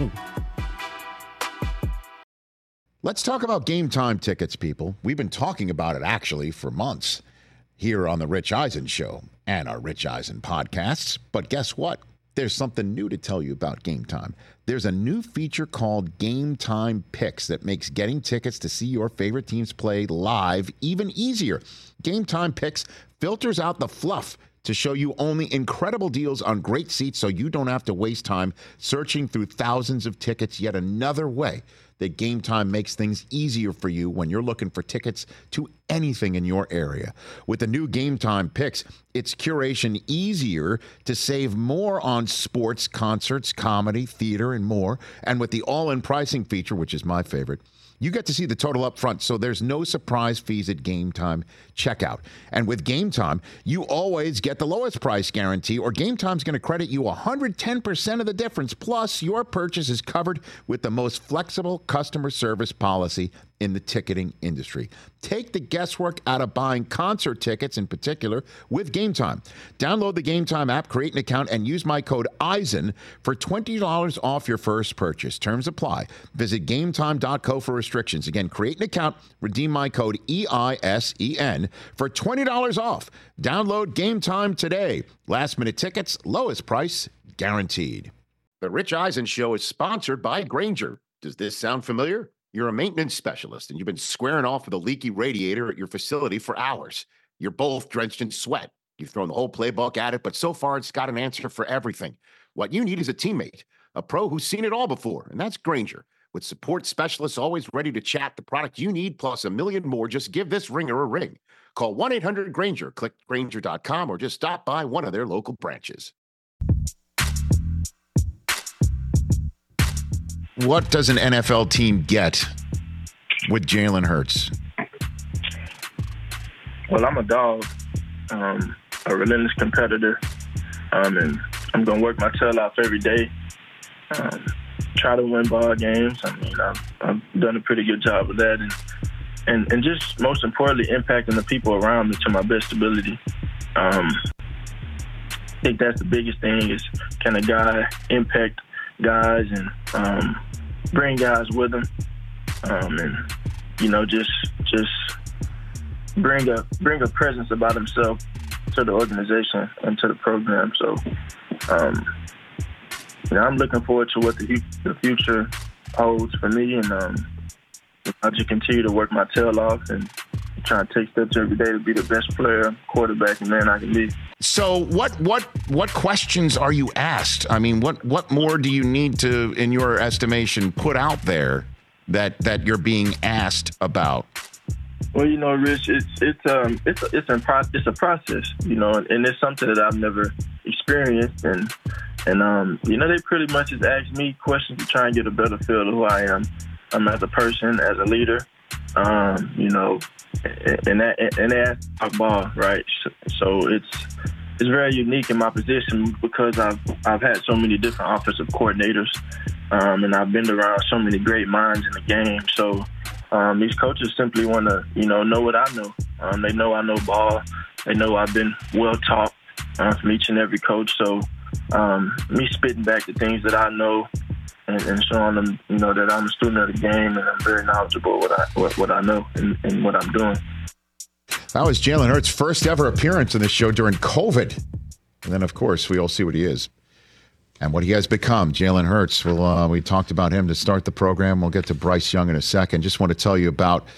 Let's talk about game time tickets, people. We've been talking about it actually for months here on the Rich Eisen Show and our Rich Eisen podcasts. But guess what? There's something new to tell you about Game Time. There's a new feature called Game Time Picks that makes getting tickets to see your favorite teams play live even easier. Game Time Picks filters out the fluff to show you only incredible deals on great seats so you don't have to waste time searching through thousands of tickets. Yet another way that Game Time makes things easier for you when you're looking for tickets to anything in your area. With the new Game Time Picks, it's curation easier to save more on sports, concerts, comedy, theater, and more. And with the all-in pricing feature, which is my favorite, you get to see the total up front, so there's no surprise fees at Game Time checkout. And with Game Time, you always get the lowest price guarantee, or Game Time's going to credit you one hundred ten percent of the difference. Plus, your purchase is covered with the most flexible customer service policy in the ticketing industry. Take the guesswork out of buying concert tickets in particular with Game Time. Download the Game Time app, create an account, and use my code EISEN for twenty dollars off your first purchase. Terms apply. Visit game time dot co for restrictions. Again, create an account, redeem my code E I S E N for twenty dollars off. Download Game Time today. Last minute tickets, lowest price guaranteed. The Rich Eisen Show is sponsored by Grainger. Does this sound familiar? You're a maintenance specialist, and you've been squaring off with a leaky radiator at your facility for hours. You're both drenched in sweat. You've thrown the whole playbook at it, but so far it's got an answer for everything. What you need is a teammate, a pro who's seen it all before, and that's Grainger. With support specialists always ready to chat the product you need, plus a million more, just give this ringer a ring. Call one eight hundred Grainger, click Grainger dot com, or just stop by one of their local branches. What does an N F L team get with Jalen Hurts? Well, I'm a dog, um, a relentless competitor, um, and I'm going to work my tail off every day, um, try to win ball games. I mean, I've, I've done a pretty good job of that, and, and, and just most importantly, impacting the people around me to my best ability. Um, I think that's the biggest thing is can a guy impact guys and um, bring guys with him, um, and you know just just bring a bring a presence about himself to the organization and to the program. So, um, you know, I'm looking forward to what the, the future holds for me, and um, I'll just continue to work my tail off and try to take steps every day to be the best player, quarterback, and man I can be. So what what what questions are you asked? I mean, what what more do you need to, in your estimation, put out there that that you're being asked about? Well, you know, Rich, it's it's um it's a, it's a pro- it's a process, you know, and it's something that I've never experienced, and and um you know they pretty much just ask me questions to try and get a better feel of who I am, um as a person, as a leader, um you know, and that and they ask about ball, right? So, so it's it's very unique in my position because I've I've had so many different offensive coordinators, um, and I've been around so many great minds in the game. So. Um, these coaches simply want to, you know, know what I know. Um, they know I know ball. They know I've been well taught uh, from each and every coach. So um, me spitting back the things that I know and, and showing them, you know, that I'm a student of the game and I'm very knowledgeable what I what, what I know and, and what I'm doing. That was Jalen Hurts' first ever appearance in the show during COVID. And then, of course, we all see what he is. And what he has become, Jalen Hurts. Well, uh, we talked about him to start the program. We'll get to Bryce Young in a second. Just want to tell you about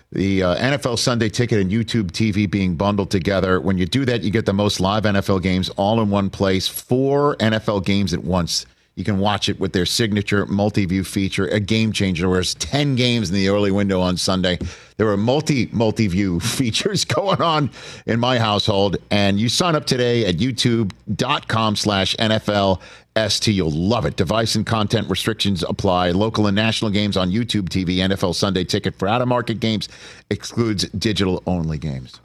The uh, N F L Sunday Ticket and YouTube T V being bundled together. When you do that, you get the most live N F L games all in one place. Four N F L games at once. You can watch it with their signature multi-view feature, a game changer. Whereas ten games in the early window on Sunday. There were multi, multi-view features going on in my household. And you sign up today at youtube.com slash NFL. S T. You'll love it. Device and content restrictions apply. Local and national games on YouTube T V. N F L Sunday Ticket for out-of-market games excludes digital-only games.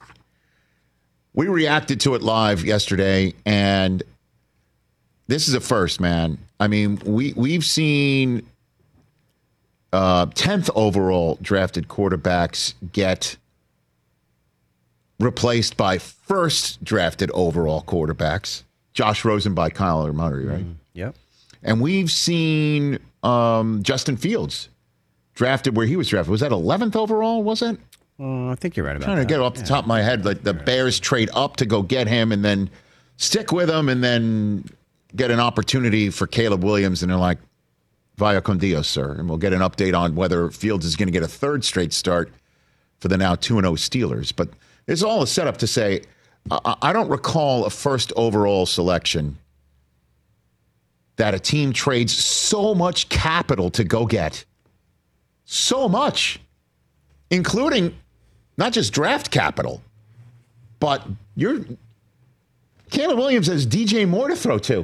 We reacted to it live yesterday, and this is a first, man. I mean, we, we've seen uh, tenth overall drafted quarterbacks get replaced by first drafted overall quarterbacks. Josh Rosen by Kyler Murray, right? Mm, yep. And we've seen um, Justin Fields drafted where he was drafted. Was that eleventh overall, was it? Uh, I think you're right about I'm trying that. to get off the yeah. top of my head. Like the Bears trade up to go get him and then stick with him and then get an opportunity for Caleb Williams. And they're like, vaya con Dios, sir. And we'll get an update on whether Fields is going to get a third straight start for the now two and oh Steelers. But it's all a setup to say, I don't recall a first overall selection that a team trades so much capital to go get. So much. Including not just draft capital, but you're Caleb Williams has D J Moore to throw to.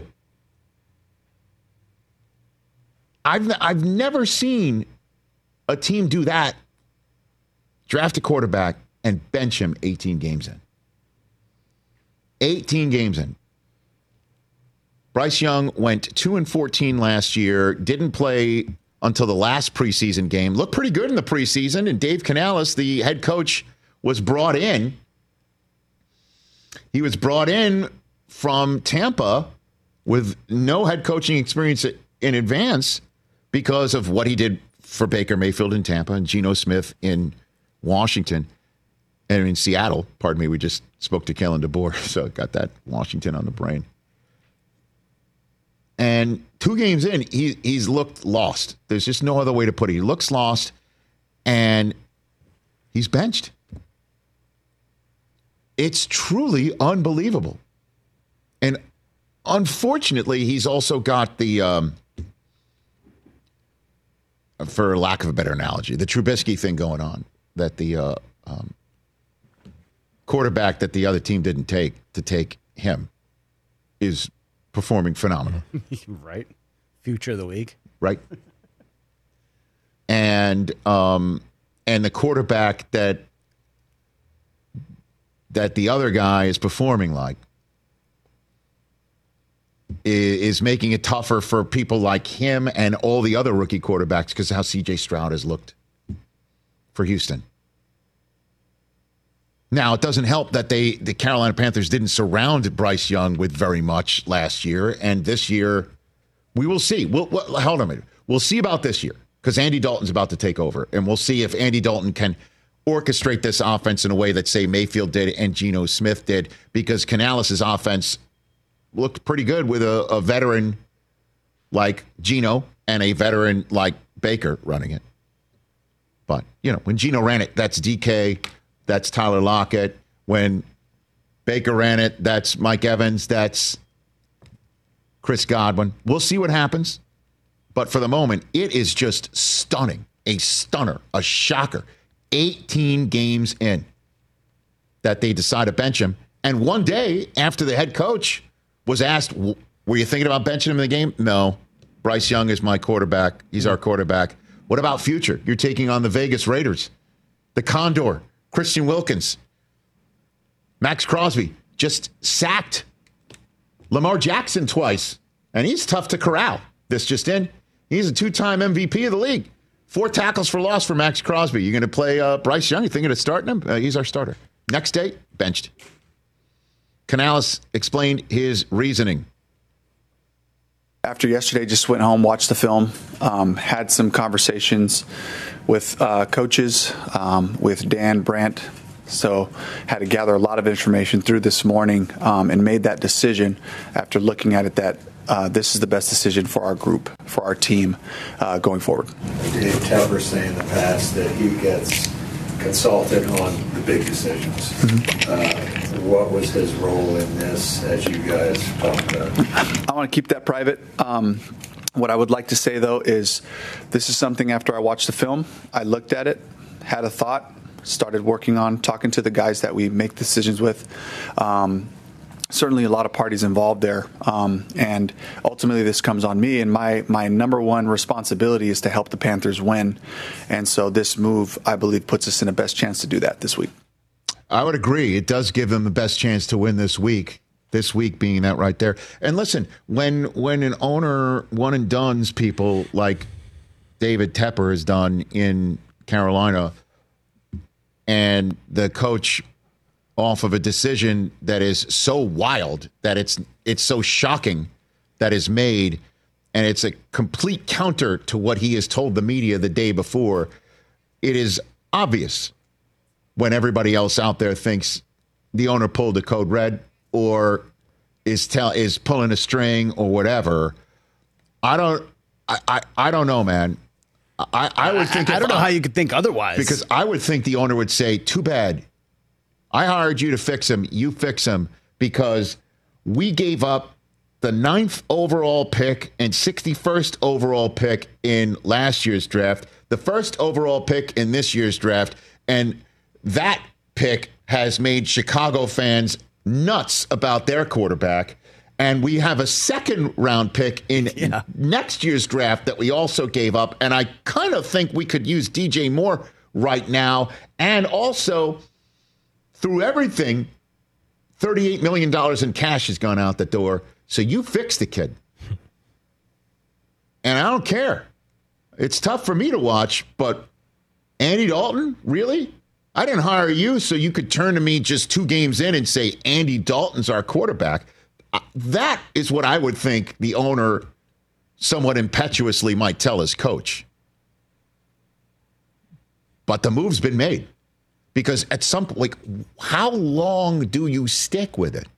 I've I've never seen a team do that. Draft a quarterback and bench him eighteen games in. eighteen games in. Bryce Young went two and fourteen last year, didn't play until the last preseason game. Looked pretty good in the preseason, and Dave Canales, the head coach, was brought in. He was brought in from Tampa with no head coaching experience in advance because of what he did for Baker Mayfield in Tampa and Geno Smith in Washington. And in Seattle, pardon me, we just spoke to Kalen DeBoer, so got that Washington on the brain. And two games in, he he's looked lost. There's just no other way to put it. He looks lost, and he's benched. It's truly unbelievable. And unfortunately, he's also got the, um, for lack of a better analogy, the Trubisky thing going on, that the uh, um, quarterback that the other team didn't take to take him is performing phenomenal. Right. Future of the week. Right. And um, and the quarterback that that the other guy is performing like is, is making it tougher for people like him and all the other rookie quarterbacks because of how C J Stroud has looked for Houston. Now, it doesn't help that they the Carolina Panthers didn't surround Bryce Young with very much last year. And this year, we will see. We'll, we'll, hold on a minute. We'll see about this year because Andy Dalton's about to take over. And we'll see if Andy Dalton can orchestrate this offense in a way that, say, Mayfield did and Geno Smith did, because Canales' offense looked pretty good with a, a veteran like Geno and a veteran like Baker running it. But, you know, when Geno ran it, that's D K. That's Tyler Lockett. When Baker ran it, that's Mike Evans. That's Chris Godwin. We'll see what happens. But for the moment, it is just stunning. A stunner. A shocker. eighteen games in that they decide to bench him. And one day after the head coach was asked, were you thinking about benching him in the game? No. Bryce Young is my quarterback. He's our quarterback. What about future? You're taking on the Vegas Raiders. The Condor. Christian Wilkins, Max Crosby just sacked Lamar Jackson twice, and he's tough to corral. This just in. He's a two-time M V P of the league. Four tackles for loss for Max Crosby. You're going to play uh, Bryce Young? You thinking of starting him? Uh, he's our starter. Next day, benched. Canales explained his reasoning. After yesterday, just went home, watched the film, um, had some conversations with uh, coaches, um, with Dan Brandt. So had to gather a lot of information through this morning um, and made that decision after looking at it that uh, this is the best decision for our group, for our team uh, going forward. Dave Tepper saying in the past that he gets consultant on the big decisions. Mm-hmm. Uh, what was his role in this as you guys talked about? I want to keep that private. Um, what I would like to say, though, is this is something after I watched the film, I looked at it, had a thought, started working on, talking to the guys that we make decisions with. Um, certainly a lot of parties involved there. Um, and ultimately this comes on me, and my, my number one responsibility is to help the Panthers win. And so this move, I believe, puts us in the best chance to do that this week. I would agree. It does give them the best chance to win this week. This week being that right there. And listen, when when an owner one and done's people like David Tepper has done in Carolina, and the coach off of a decision that is so wild that it's it's so shocking that is made, and it's a complete counter to what he has told the media the day before, it is obvious when everybody else out there thinks the owner pulled the code red or is tell is pulling a string or whatever. I don't I, I, I don't know, man. I, I would think I, I don't know I, how you could think otherwise. Because I would think the owner would say, too bad. I hired you to fix him. You fix him because we gave up the ninth overall pick and sixty-first overall pick in last year's draft, the first overall pick in this year's draft, and that pick has made Chicago fans nuts about their quarterback. And we have a second round pick in yeah. next year's draft that we also gave up. And I kind of think we could use D J Moore right now. And also, through everything, thirty-eight million dollars in cash has gone out the door. So you fix the kid. And I don't care. It's tough for me to watch, but Andy Dalton, really? I didn't hire you so you could turn to me just two games in and say, Andy Dalton's our quarterback. That is what I would think the owner somewhat impetuously might tell his coach. But the move's been made. Because at some point, like, how long do you stick with it?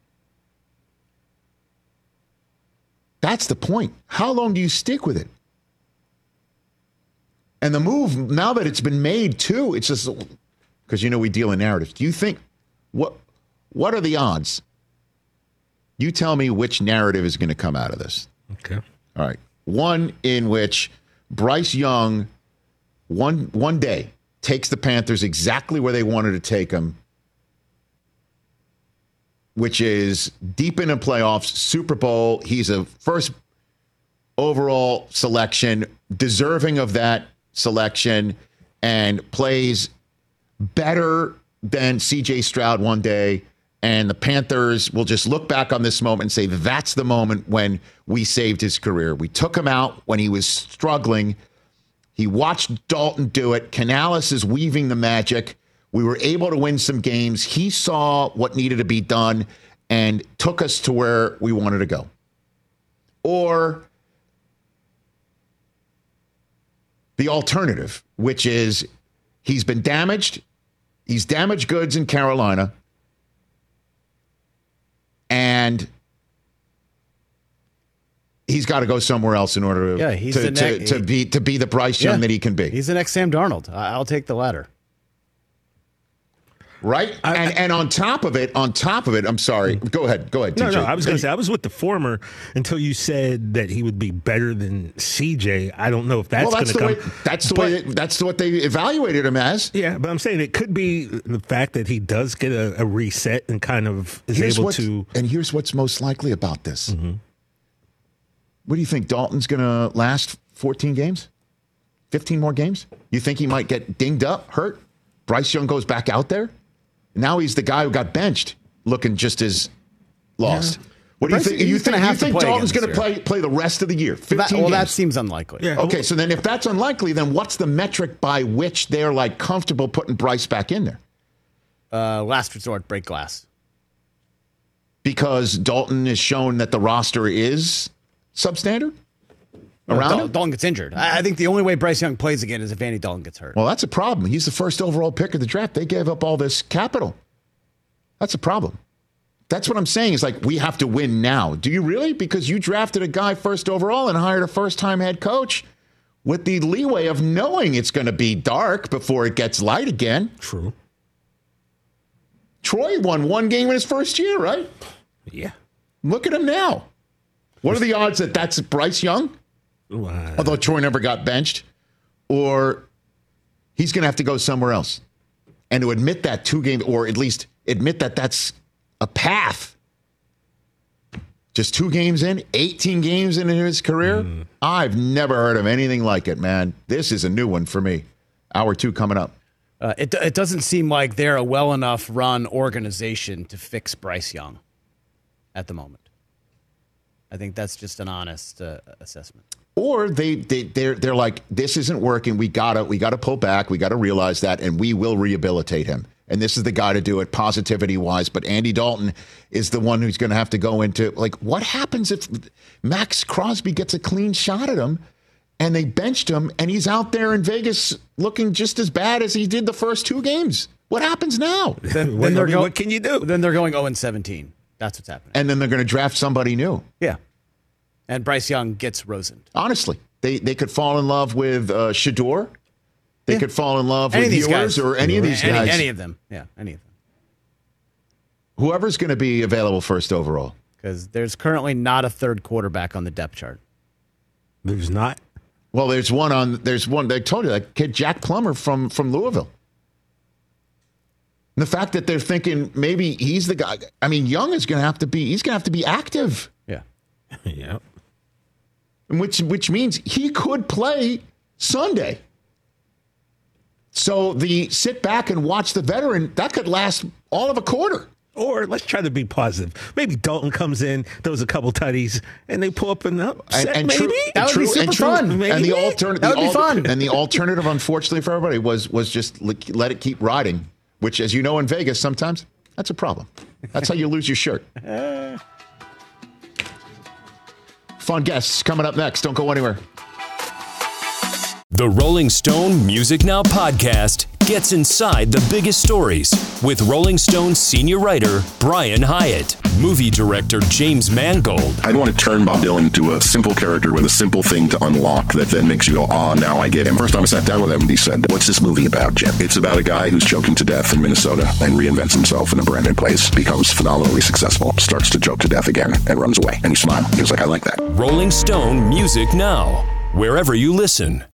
That's the point. How long do you stick with it? And the move, now that it's been made too, it's just, because, you know, we deal in narratives. Do you think, what what are the odds? You tell me which narrative is going to come out of this. Okay. All right. One in which Bryce Young, one one day, takes the Panthers exactly where they wanted to take them, which is deep in the playoffs, Super Bowl. He's a first overall selection, deserving of that selection, and plays better than C J Stroud one day. And the Panthers will just look back on this moment and say, that's the moment when we saved his career. We took him out when he was struggling. He watched Dalton do it. Canales is weaving the magic. We were able to win some games. He saw what needed to be done and took us to where we wanted to go. Or the alternative, which is he's been damaged. He's damaged goods in Carolina. And he's got to go somewhere else in order yeah, he's to, ne- to, to be to be the Bryce Young yeah, that he can be. He's the next Sam Darnold. I'll take the latter. Right? I, and, I, and on top of it, on top of it, I'm sorry. Go ahead. Go ahead, no, T J. No, I was going to say, I was with the former until you said that he would be better than C J. I don't know if that's, well, that's going to come. Way, that's the but, way. That's what they evaluated him as. Yeah, but I'm saying it could be the fact that he does get a, a reset and kind of is here's able to. And here's what's most likely about this. Mm-hmm. What do you think? Dalton's going to last fourteen games? fifteen more games? You think he might get dinged up, hurt? Bryce Young goes back out there? Now he's the guy who got benched, looking just as lost. Yeah. What do you think? You think, you think Dalton's going to play play the rest of the year? fifteen that, well, games? that seems unlikely. Yeah. Okay, so then if that's unlikely, then what's the metric by which they're like comfortable putting Bryce back in there? Uh, last resort, break glass. Because Dalton has shown that the roster is substandard around well, him? Dalton gets injured. I, I think the only way Bryce Young plays again is if Andy Dalton gets hurt. Well, that's a problem. He's the first overall pick of the draft. They gave up all this capital. That's a problem. That's what I'm saying is like, we have to win now. Do you really? Because you drafted a guy first overall and hired a first-time head coach. with the leeway of knowing it's going to be dark before it gets light again. True. Troy won one game in his first year, right? Yeah. Look at him now. What are the odds that that's Bryce Young? Wow. Although Troy never got benched. Or he's going to have to go somewhere else. And to admit that two games, or at least admit that that's a path. Just two games in, eighteen games in his career. Mm. I've never heard of anything like it, man. This is a new one for me. Hour two coming up. Uh, it, it doesn't seem like they're a well enough run organization to fix Bryce Young at the moment. I think that's just an honest uh, assessment. Or they they they're they're like, this isn't working. We gotta we gotta pull back. We gotta realize that, and we will rehabilitate him. And this is the guy to do it, positivity wise. But Andy Dalton is the one who's going to have to go into, like, what happens if Max Crosby gets a clean shot at him and they benched him and he's out there in Vegas looking just as bad as he did the first two games? What happens now? Then, what, then I mean, go, what can you do? Then they're going oh and seventeen. That's what's happening. And then they're going to draft somebody new. Yeah. And Bryce Young gets Rosen. Honestly, they they could fall in love with uh, Shador. They yeah. could fall in love any with these Ewers guys. or any of these any, guys. Any of them. Yeah, any of them. Whoever's going to be available first overall. Because there's currently not a third quarterback on the depth chart. There's not? Well, there's one on, there's one, they told you, that kid Jack Plummer from, from Louisville. And the fact that they're thinking maybe he's the guy. I mean, Young is going to have to be, he's going to have to be active. Yeah. Yeah. Which, which means he could play Sunday. So the sit back and watch the veteran, that could last all of a quarter. Or let's try to be positive. Maybe Dalton comes in, throws a couple tutties, and they pull up an upset. And, and maybe true, that would true, be super and true, fun. Maybe. And the alternative, that would be al- fun. And the alternative, unfortunately for everybody, was was just let it keep riding. Which, as you know, in Vegas, sometimes that's a problem. That's how you lose your shirt. Fun guests coming up next. Don't go anywhere. The Rolling Stone Music Now podcast gets inside the biggest stories with Rolling Stone senior writer Brian Hyatt, movie director James Mangold. I want to turn Bob Dylan into a simple character with a simple thing to unlock that then makes you go, ah, now I get him. First time I sat down with him, he said, what's this movie about, Jim? It's about a guy who's choked to death in Minnesota and reinvents himself in a brand new place, becomes phenomenally successful, starts to choke to death again, and runs away. And he smiled. He was like, I like that. Rolling Stone Music Now, wherever you listen.